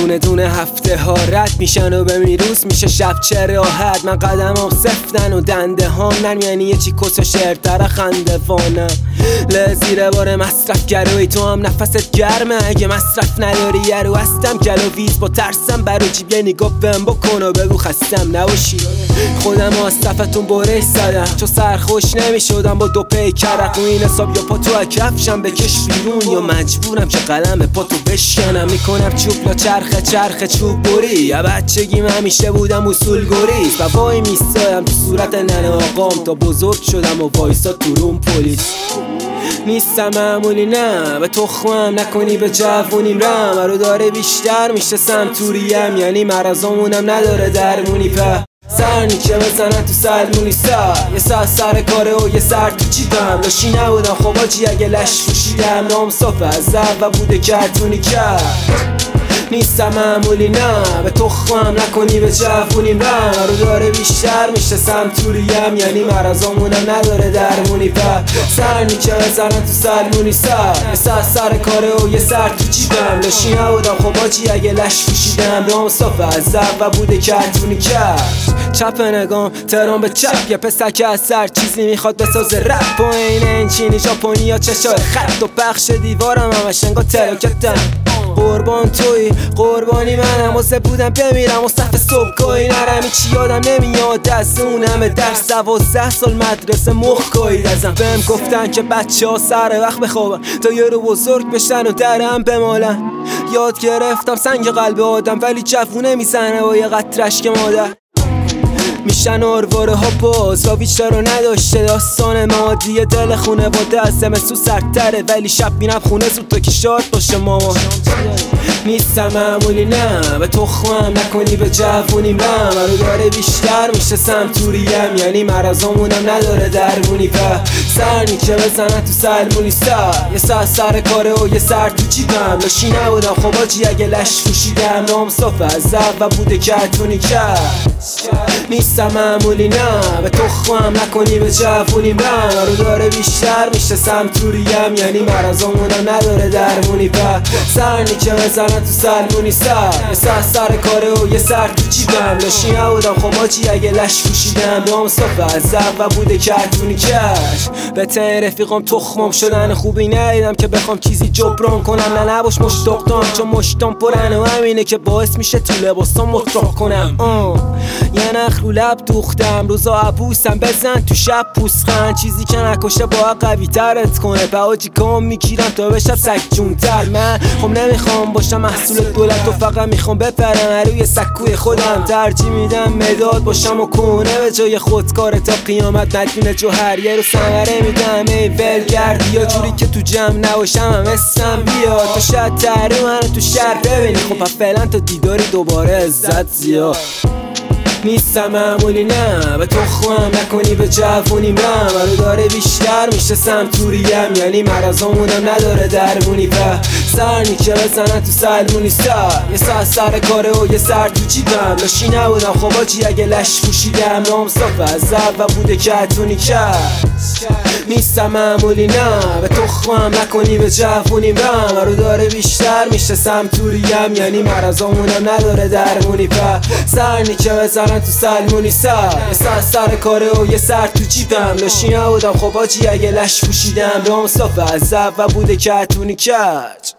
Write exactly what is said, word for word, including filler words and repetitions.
دونه دونه هفته ها رد میشن و به میروز میشه شب چه راحت. من قدمام سفتن و دنده هام نرم، یعنی یه چی کس و شعرتر خنده وانم. لزیر بار مصرف گروی تو هم نفست گرمه، اگه مصرف نداری یه رو هستم گلو ویز با ترسم برو جیب یه نگاه بهم بکن و بگو خستم نباشی. خودم از صفتون برش زدم چون سرخوش نمیشدم با دو پیکرق و این حساب یا پا تو کفشم بکش بیرون یا مجبورم که قلم پا تو بشکنم. میکنم چوب لا چرخه چرخه چوب بری، یا بچگیم همیشه بودم اصول گریز و وای میستایم تو صورت ننه آقام تا بزرگ شدم و وایسا تو روم پلیس. نیستم معمولی نه به تخمم نکنی به جوونیم رم، رو داره بیشتر میشه سمتوریم، یعنی مرضامونم نداره درمونی. په سرنی که بزنن تو سلمونی سر یه سر سر کاره و یه سر تو چیدم لاشی نبودم خب آجی اگه لش پوشیدم نام صاف از و بوده کتونی کرد. نیستم معمولی نه به تخمم نکنی به جوونیم رم، رو داره بیشتر میشه سمتوریم، یعنی مرضامونم نداره درمونی. په سرنی که بزنن تو سلمونی سر یه سر سر کاره و یه سر تو چیدم لاشی نبودم خب آجی اگه لش پوشیدم نام صاف از و بوده کتونی کرد. چپ نگام ترام به چپ یه پسک از سر چیزی میخواد بسازه رپ و این این چینی ژاپنی یا چشای خط و پخش دیوارم همش انگار تراکتن. قربان توی قربانی منم واسه بودم بمیرم و صف صبحگاهی نرمی چی یادم نمیاد از اون همه درس دوازده سال مدرسه مخ گاهید ازم. بهم گفتن که بچه ها سر وقت بخوابن تا یه رو بزرگ بشن و درم بمالن. یاد گرفتم سنگ قلب آدم ولی جوونه میزنه و یه قطرش که مادر میشن آرواره ها باز و بیشتر رو نداشته. داستان مادی دل خونه باده از زمستون سردتره ولی شب میرم خونه زود تا که شاد باشه ماما. نیستم معمولی نه به تخمم نکنی به جوونیم رم، رو داره بیشتر میشه سمتوریم، یعنی مرضامونم نداره درمونی. په سرنی که بزنن تو سلمونی سر یه سر سر کاره و یه سر تو جیبم لاشی نبودم خب آجی اگه لش پوشیدم نام صاف از و بوده کتونی کرد. نیستم معمولی نه به تخمم نکنی به جوونیم رم، رو داره بیشتر میشه سمتوریم، یعنی مرضامونم نداره درمونی. په سرنی که بزنن تو سلمونی سر یه سر سر کاره و یه سر تو جیبم لاشی نبودم خب آجی اگه لش پوشیدم نام صاف از و بوده کتونی کرد. به تن رفیقام تخمام شدن خوبی ندیدم که بخوام چیزی جبران کنم، نه نباش مشتاقم چون مشتام پرن و همینه که باعث میشه تو لباسام مطرح کنم. آه یه نخ رو لب دوختم روزا عبوسم بزن تو شب پوسخن چیزی که نکشه با قوی ترت کنه. به آجی کام میگیرم تا بشم سگ جونتر. من خب نمیخوام باشم محصول دولت و فقط میخوام بپرم روی سکوی خودم. ترجیح میدم مداد باشم و کنه به جای خودکار تا قیامت ندونه جوهریه رو ثمره میدم. ای ولگردی یا جوری که تو جمع نباشم هم اسم بیاد تو شاید تحریم منو تو شهر ببینی خب فعلا تا دیداری دوباره عزت زیاد. نیستم معمولی نه به تخمم نکنی به جوونیم رم، رو داره بیشتر میشه سمتوریم، یعنی مرضامونم نداره درمونی. په سرنی که بزنن تو سلمونی سر یه سر سر کاره و یه سر تو جیبم لاشی نبودم خب آجی اگه لش پوشیدم نام صاف از و بوده کتونی کرد. نیستم معمولی نه به تخمم نکنی به جوونیم رم، رو داره بیشتر میشه سمتوریم، یعنی مرضامونم نداره درمونی. په سرنی که بزنن تو سلمونی سر یه سر سر کاره و یه سر تو جیبم لاشی نبودم خب آجی اگه لش پوشیدم نام صاف از و بوده کتونی کرد.